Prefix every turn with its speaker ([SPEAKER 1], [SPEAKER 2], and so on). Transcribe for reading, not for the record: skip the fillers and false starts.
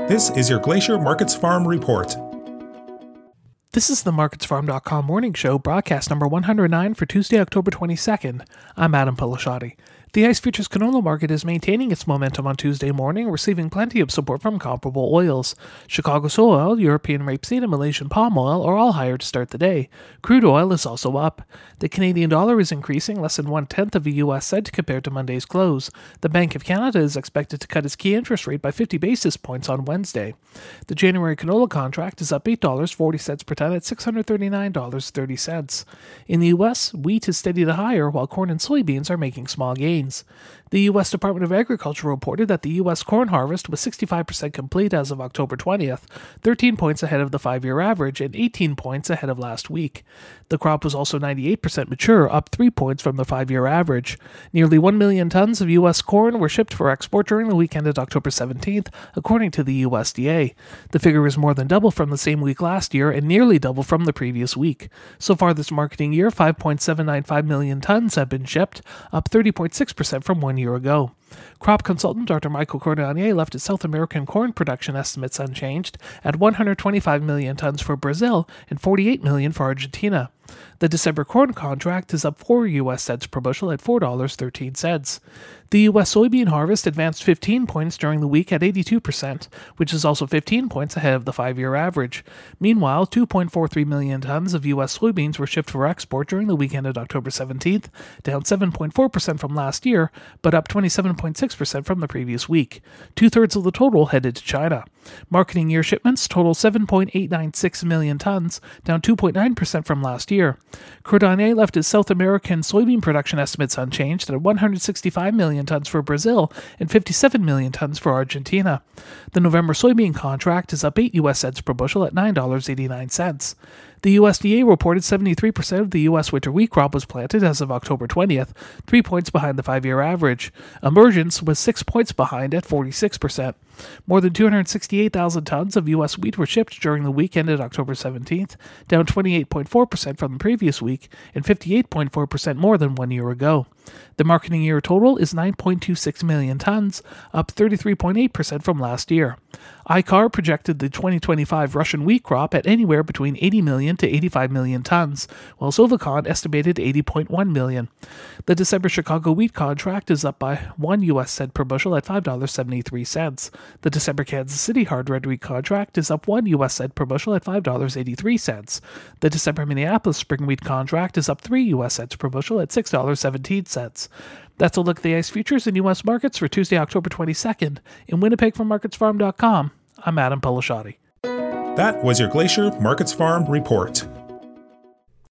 [SPEAKER 1] This is your Glacier Markets Farm Report.
[SPEAKER 2] This is the MarketsFarm.com morning show, broadcast number 109 for Tuesday, October 22nd. I'm Adam Peleshotti. The ICE Futures canola market is maintaining its momentum on Tuesday morning, receiving plenty of support from comparable oils. Chicago soy oil, European rapeseed, and Malaysian palm oil are all higher to start the day. Crude oil is also up. The Canadian dollar is increasing less than 1/10 of a US cent compared to Monday's close. The Bank of Canada is expected to cut its key interest rate by 50 basis points on Wednesday. The January canola contract is up $8.40 per ton at $639.30. In the US, wheat is steady to higher, while corn and soybeans are making small gains. The U.S. Department of Agriculture reported that the U.S. corn harvest was 65% complete as of October 20th, 13 points ahead of the 5-year average and 18 points ahead of last week. The crop was also 98% mature, up 3 points from the 5-year average. Nearly 1 million tons of U.S. corn were shipped for export during the week ended October 17th, according to the USDA. The figure is more than double from the same week last year and nearly double from the previous week. So far this marketing year, 5.795 million tons have been shipped, up 30.6% from 1 year ago. Crop consultant Dr. Michael Cordonnier left his South American corn production estimates unchanged at 125 million tons for Brazil and 48 million for Argentina. The December corn contract is up 4 U.S. cents per bushel at $4.13. The U.S. soybean harvest advanced 15 points during the week at 82%, which is also 15 points ahead of the 5-year average. Meanwhile, 2.43 million tons of U.S. soybeans were shipped for export during the week ended October 17th, down 7.4% from last year, but up 27.6% from the previous week. 2/3 of the total headed to China. Marketing year shipments total 7.896 million tons, down 2.9% from last year. Cordonnier left his South American soybean production estimates unchanged at 165 million tons for Brazil and 57 million tons for Argentina. The November soybean contract is up 8 U.S. cents per bushel at $9.89. The USDA reported 73% of the U.S. winter wheat crop was planted as of October 20th, 3 points behind the 5-year average. Emergence was 6 points behind at 46%. More than 268,000 tons of U.S. wheat were shipped during the week ended October 17th, down 28.4% from the previous week and 58.4% more than 1 year ago. The marketing year total is 9.26 million tons, up 33.8% from last year. ICAR projected the 2025 Russian wheat crop at anywhere between 80 million to 85 million tons, while Sovicon estimated 80.1 million. The December Chicago wheat contract is up by 1 U.S. cent per bushel at $5.73. The December Kansas City hard red wheat contract is up 1 U.S. cent per bushel at $5.83. The December Minneapolis spring wheat contract is up 3 U.S. cents per bushel at $6.17. That's a look at the ICE futures and U.S. markets for Tuesday, October 22nd. In Winnipeg from MarketsFarm.com, I'm Adam Peleshotti.
[SPEAKER 1] That was your Glacier Markets Farm Report.